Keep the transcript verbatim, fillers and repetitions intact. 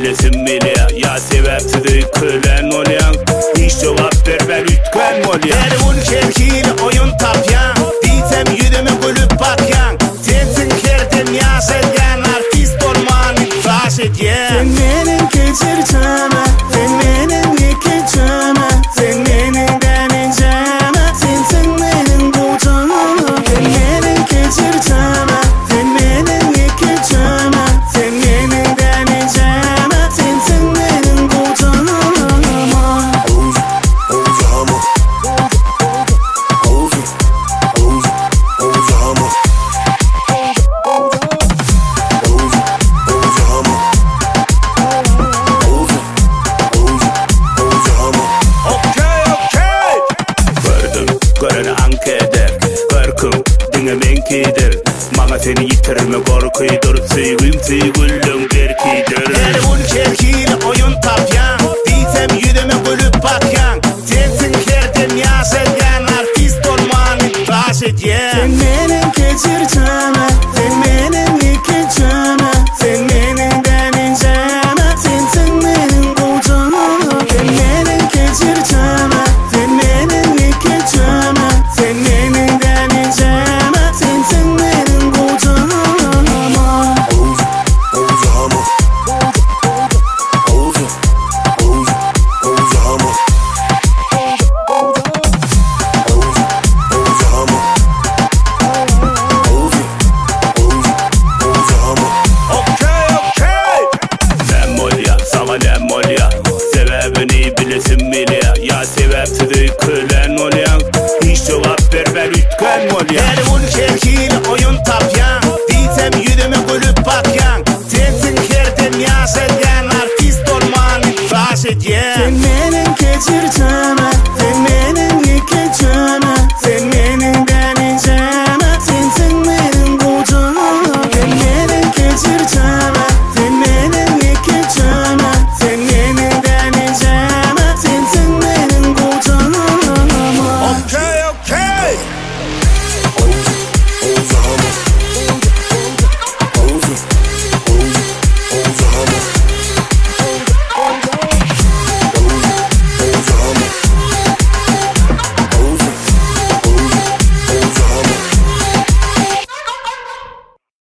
bilesin bile ya sebepsiz kılen olyan hiç cevap ver ben ütken olyan Derun şevkiyle oyun tapyan Diysem yüzüme gülüp bakyan Sensin kerden yaşayan artist olmanı taş edyen Sen benim geçireceğime Sen benim yıkacağıma Sen benim deneyeceğime Sensin benim kocama Sen benim geçireceğime Sen benim yıkacağıma Sen benim deneyeceğime Sensin benim kocama Göreni ankeder Korkum dinlemenkidir Bana seni yitirme korkuydur Sevgim sevgülüm berkidir Derun şevkiyle oyun tapyan Diysem yüzüme gülüp bakyan Sensin kerden yaşayan artist olmanı taş edyen Sen benim geçireceğime Sen benim yıkacağıma Sen benim deneyeceğime Sensin benim kocama Sen benim geçireceğime Sen benim yıkacağıma Sen benim deneyeceğime Sensin benim kocama Sebebini bilesin bile ya sebepsiz kılen olyan hiç cevap ver ben ütken olyan Derun şevkiyle oyun tapyan Diysem yüzüme gülüp bakyan Sensin kerden yaşayan artist olmanı taş edyen